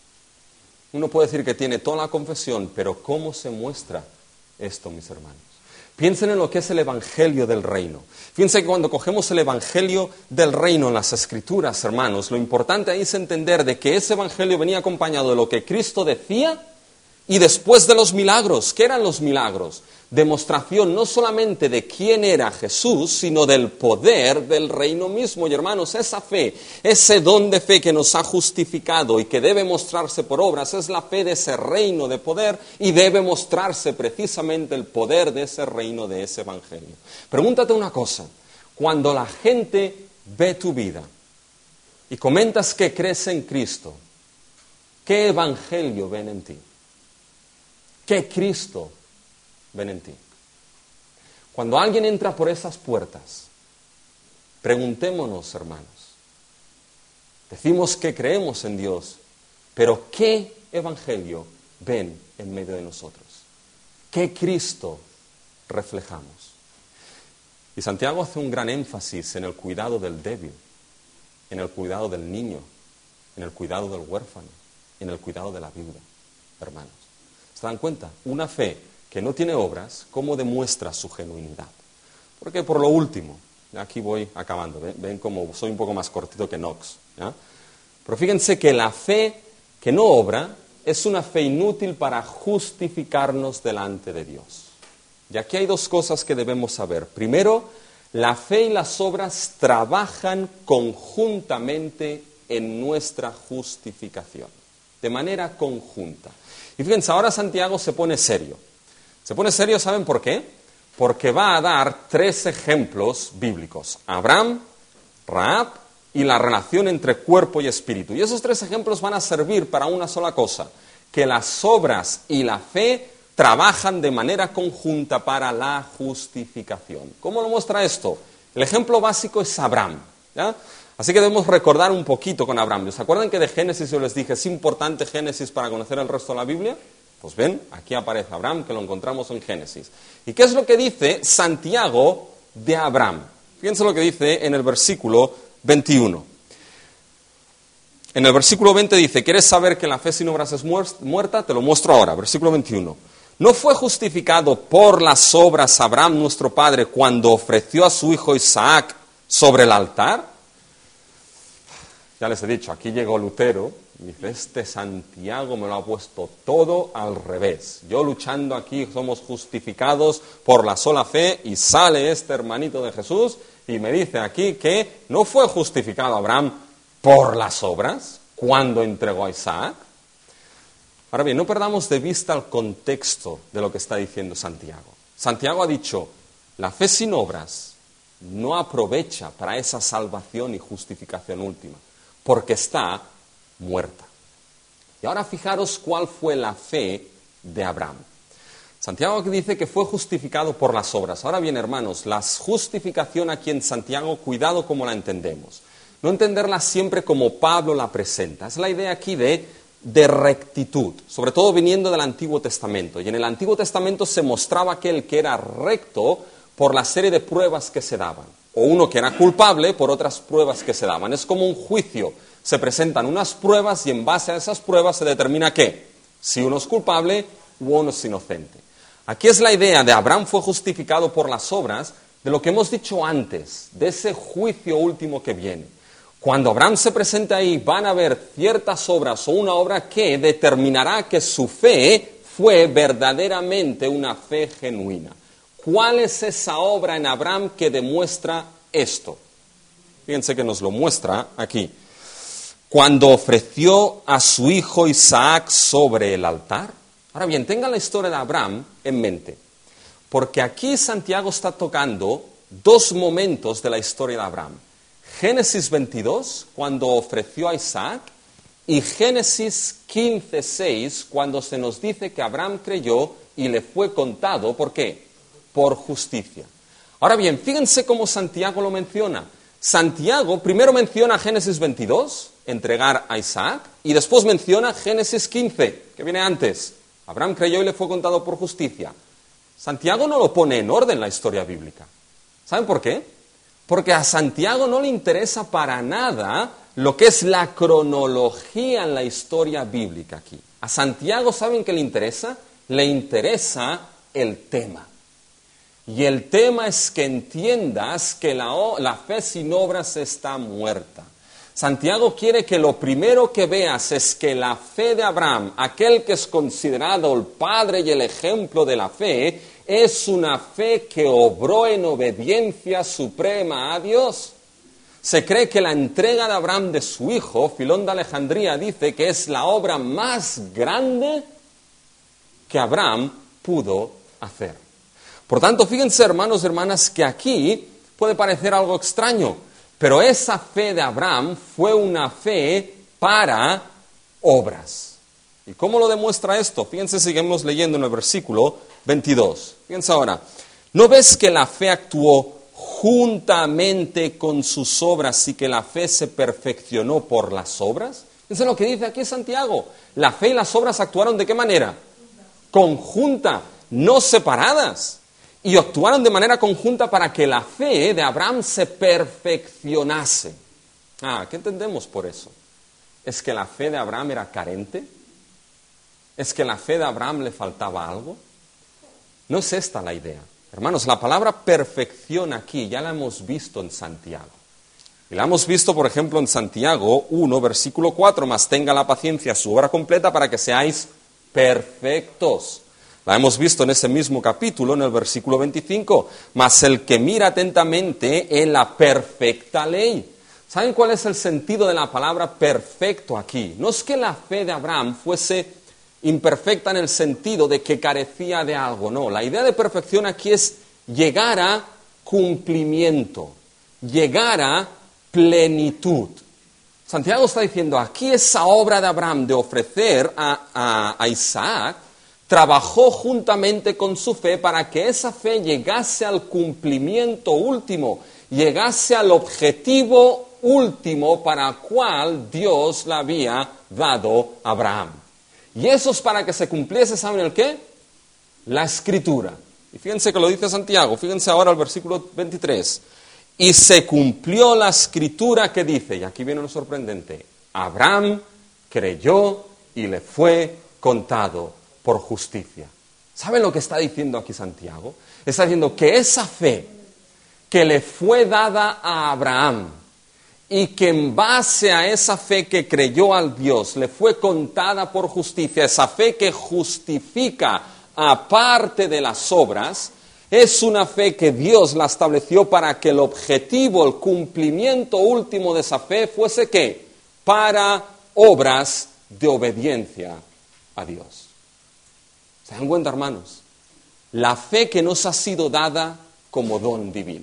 Uno puede decir que tiene toda la confesión, pero ¿cómo se muestra esto, mis hermanos? Piensen en lo que es el Evangelio del Reino. Fíjense que cuando cogemos el Evangelio del Reino en las Escrituras, hermanos, lo importante ahí es entender de que ese Evangelio venía acompañado de lo que Cristo decía y después de los milagros. ¿Qué eran los milagros? Demostración no solamente de quién era Jesús, sino del poder del reino mismo. Y hermanos, esa fe, ese don de fe que nos ha justificado y que debe mostrarse por obras, es la fe de ese reino de poder y debe mostrarse precisamente el poder de ese reino, de ese evangelio. Pregúntate una cosa, cuando la gente ve tu vida y comentas que crees en Cristo, ¿qué evangelio ven en ti? ¿Qué Cristo ven en ti? Cuando alguien entra por esas puertas, preguntémonos, hermanos, decimos que creemos en Dios, pero ¿qué evangelio ven en medio de nosotros? ¿Qué Cristo reflejamos? Y Santiago hace un gran énfasis en el cuidado del débil, en el cuidado del niño, en el cuidado del huérfano, en el cuidado de la viuda, hermanos. ¿Se dan cuenta? Una fe que no tiene obras, ¿cómo demuestra su genuinidad? Porque por lo último, aquí voy acabando, ven como soy un poco más cortito que Knox, ¿ya? Pero fíjense que la fe que no obra es una fe inútil para justificarnos delante de Dios. Y aquí hay dos cosas que debemos saber. Primero, la fe y las obras trabajan conjuntamente en nuestra justificación, de manera conjunta. Y fíjense, ahora Santiago se pone serio. Se pone serio, ¿saben por qué? Porque va a dar 3 ejemplos bíblicos. Abraham, Rahab y la relación entre cuerpo y espíritu. Y esos 3 ejemplos van a servir para una sola cosa, que las obras y la fe trabajan de manera conjunta para la justificación. ¿Cómo lo muestra esto? El ejemplo básico es Abraham, ¿ya? Así que debemos recordar un poquito con Abraham. ¿Se acuerdan que de Génesis yo les dije, es importante Génesis para conocer el resto de la Biblia? Pues ven, aquí aparece Abraham, que lo encontramos en Génesis. ¿Y qué es lo que dice Santiago de Abraham? Fíjense lo que dice en el versículo 21. En el versículo 20 dice, ¿quieres saber que la fe sin obras es muerta? Te lo muestro ahora, versículo 21. ¿No fue justificado por las obras Abraham nuestro padre cuando ofreció a su hijo Isaac sobre el altar? Ya les he dicho, aquí llegó Lutero y dice, este Santiago me lo ha puesto todo al revés. Yo luchando aquí somos justificados por la sola fe y sale este hermanito de Jesús y me dice aquí que no fue justificado Abraham por las obras cuando entregó a Isaac. Ahora bien, no perdamos de vista el contexto de lo que está diciendo Santiago. Santiago ha dicho, la fe sin obras no aprovecha para esa salvación y justificación última, porque está muerta. Y ahora fijaros cuál fue la fe de Abraham. Santiago dice que fue justificado por las obras. Ahora bien, hermanos, la justificación aquí en Santiago, cuidado cómo la entendemos. No entenderla siempre como Pablo la presenta. Es la idea aquí de rectitud, sobre todo viniendo del Antiguo Testamento. Y en el Antiguo Testamento se mostraba aquel que era recto por la serie de pruebas que se daban. O uno que era culpable por otras pruebas que se daban. Es como un juicio. Se presentan unas pruebas y en base a esas pruebas se determina qué. Si uno es culpable u uno es inocente. Aquí es la idea de Abraham fue justificado por las obras de lo que hemos dicho antes, de ese juicio último que viene. Cuando Abraham se presente ahí, van a haber ciertas obras o una obra que determinará que su fe fue verdaderamente una fe genuina. ¿Cuál es esa obra en Abraham que demuestra esto? Fíjense que nos lo muestra aquí. Cuando ofreció a su hijo Isaac sobre el altar. Ahora bien, tengan la historia de Abraham en mente, porque aquí Santiago está tocando dos momentos de la historia de Abraham. Génesis 22, cuando ofreció a Isaac, y Génesis 15:6, cuando se nos dice que Abraham creyó y le fue contado, ¿por qué? Por justicia. Ahora bien, fíjense cómo Santiago lo menciona. Santiago primero menciona Génesis 22, entregar a Isaac, y después menciona Génesis 15, que viene antes. Abraham creyó y le fue contado por justicia. Santiago no lo pone en orden la historia bíblica. ¿Saben por qué? Porque a Santiago no le interesa para nada lo que es la cronología en la historia bíblica aquí. A Santiago, ¿saben qué le interesa? Le interesa el tema. Y el tema es que entiendas que la fe sin obras está muerta. Santiago quiere que lo primero que veas es que la fe de Abraham, aquel que es considerado el padre y el ejemplo de la fe, es una fe que obró en obediencia suprema a Dios. Se cree que la entrega de Abraham de su hijo, Filón de Alejandría, dice que es la obra más grande que Abraham pudo hacer. Por tanto, fíjense, hermanos y hermanas, que aquí puede parecer algo extraño, pero esa fe de Abraham fue una fe para obras. ¿Y cómo lo demuestra esto? Fíjense, seguimos leyendo en el versículo 22. Fíjense ahora, ¿no ves que la fe actuó juntamente con sus obras y que la fe se perfeccionó por las obras? Fíjense lo que dice aquí Santiago. La fe y las obras actuaron ¿de qué manera? Conjunta, no separadas. Y actuaron de manera conjunta para que la fe de Abraham se perfeccionase. ¿Qué entendemos por eso? ¿Es que la fe de Abraham era carente? ¿Es que la fe de Abraham le faltaba algo? No es esta la idea. Hermanos, la palabra perfección aquí ya la hemos visto en Santiago. Y la hemos visto, por ejemplo, en Santiago 1, versículo 4, mas tenga la paciencia su obra completa para que seáis perfectos. La hemos visto en ese mismo capítulo, en el versículo 25. Mas el que mira atentamente en la perfecta ley. ¿Saben cuál es el sentido de la palabra perfecto aquí? No es que la fe de Abraham fuese imperfecta en el sentido de que carecía de algo, no. La idea de perfección aquí es llegar a cumplimiento, llegar a plenitud. Santiago está diciendo, aquí esa obra de Abraham de ofrecer a Isaac, trabajó juntamente con su fe para que esa fe llegase al cumplimiento último, llegase al objetivo último para el cual Dios le había dado a Abraham. Y eso es para que se cumpliese, ¿saben el qué? La Escritura. Y fíjense que lo dice Santiago, fíjense ahora el versículo 23. Y se cumplió la Escritura que dice, y aquí viene lo sorprendente, Abraham creyó y le fue contado por justicia. ¿Saben lo que está diciendo aquí Santiago? Está diciendo que esa fe que le fue dada a Abraham y que en base a esa fe que creyó al Dios le fue contada por justicia, esa fe que justifica aparte de las obras, es una fe que Dios la estableció para que el objetivo, el cumplimiento último de esa fe fuese ¿qué? Para obras de obediencia a Dios. ¿Se dan cuenta, hermanos? La fe que nos ha sido dada como don divino.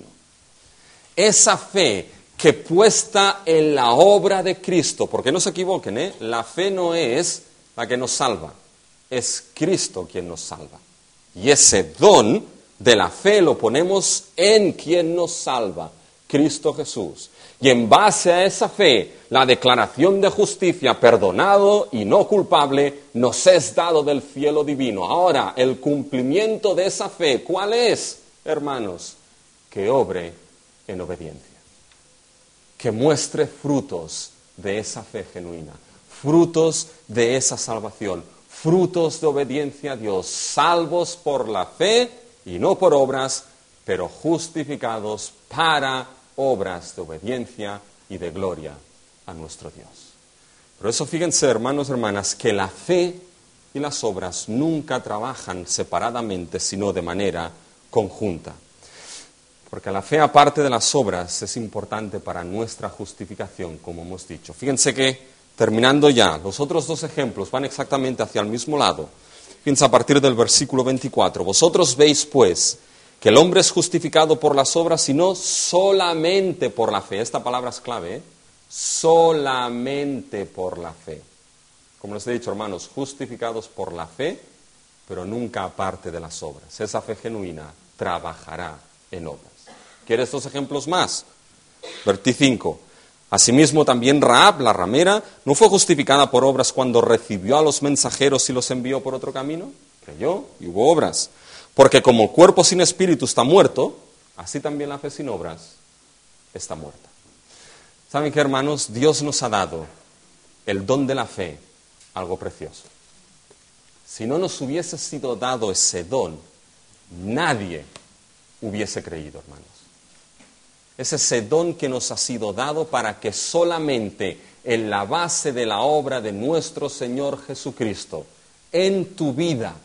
Esa fe que puesta en la obra de Cristo, porque no se equivoquen, la fe no es la que nos salva, es Cristo quien nos salva. Y ese don de la fe lo ponemos en quien nos salva, Cristo Jesús. Y en base a esa fe, la declaración de justicia, perdonado y no culpable, nos es dado del cielo divino. Ahora, el cumplimiento de esa fe, ¿cuál es, hermanos? Que obre en obediencia. Que muestre frutos de esa fe genuina, frutos de esa salvación, frutos de obediencia a Dios, salvos por la fe y no por obras, pero justificados para obras de obediencia y de gloria a nuestro Dios. Por eso fíjense, hermanos y hermanas, que la fe y las obras nunca trabajan separadamente, sino de manera conjunta. Porque la fe, aparte de las obras, es importante para nuestra justificación, como hemos dicho. Fíjense que, terminando ya, los otros dos ejemplos van exactamente hacia el mismo lado. Fíjense a partir del versículo 24. Vosotros veis, pues, que el hombre es justificado por las obras y no solamente por la fe. Esta palabra es clave, solamente por la fe. Como les he dicho, hermanos, justificados por la fe, pero nunca aparte de las obras. Esa fe genuina trabajará en obras. ¿Quieres dos ejemplos más? 25. Asimismo también Rahab, la ramera, ¿no fue justificada por obras cuando recibió a los mensajeros y los envió por otro camino? Creyó y hubo obras. Porque como el cuerpo sin espíritu está muerto, así también la fe sin obras está muerta. ¿Saben qué, hermanos? Dios nos ha dado el don de la fe, algo precioso. Si no nos hubiese sido dado ese don, nadie hubiese creído, hermanos. Es ese don que nos ha sido dado para que solamente en la base de la obra de nuestro Señor Jesucristo, en tu vida,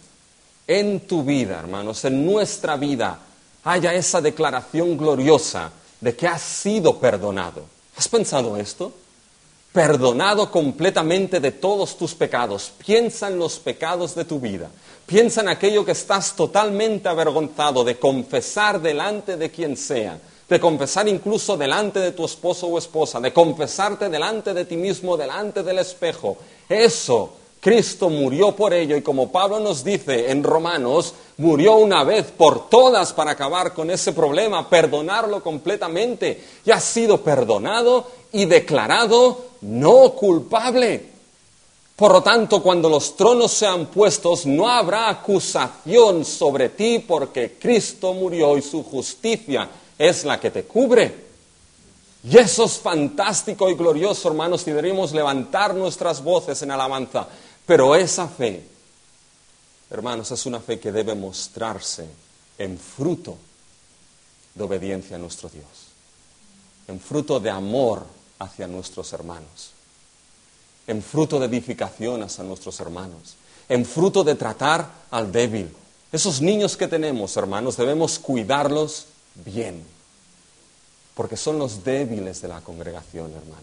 hermanos, en nuestra vida, haya esa declaración gloriosa de que has sido perdonado. ¿Has pensado esto? Perdonado completamente de todos tus pecados. Piensa en los pecados de tu vida. Piensa en aquello que estás totalmente avergonzado de confesar delante de quien sea, de confesar incluso delante de tu esposo o esposa, de confesarte delante de ti mismo, delante del espejo. Eso, Cristo murió por ello y como Pablo nos dice en Romanos, murió una vez por todas para acabar con ese problema, perdonarlo completamente. Y has sido perdonado y declarado no culpable. Por lo tanto, cuando los tronos sean puestos, no habrá acusación sobre ti porque Cristo murió y su justicia es la que te cubre. Y eso es fantástico y glorioso, hermanos, y deberíamos levantar nuestras voces en alabanza. Pero esa fe, hermanos, es una fe que debe mostrarse en fruto de obediencia a nuestro Dios, en fruto de amor hacia nuestros hermanos, en fruto de edificación hacia nuestros hermanos, en fruto de tratar al débil. Esos niños que tenemos, hermanos, debemos cuidarlos bien, porque son los débiles de la congregación, hermanos.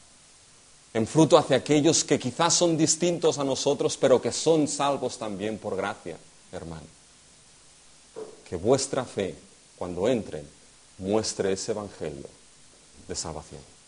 En fruto hacia aquellos que quizás son distintos a nosotros, pero que son salvos también por gracia, hermano. Que vuestra fe, cuando entren, muestre ese evangelio de salvación.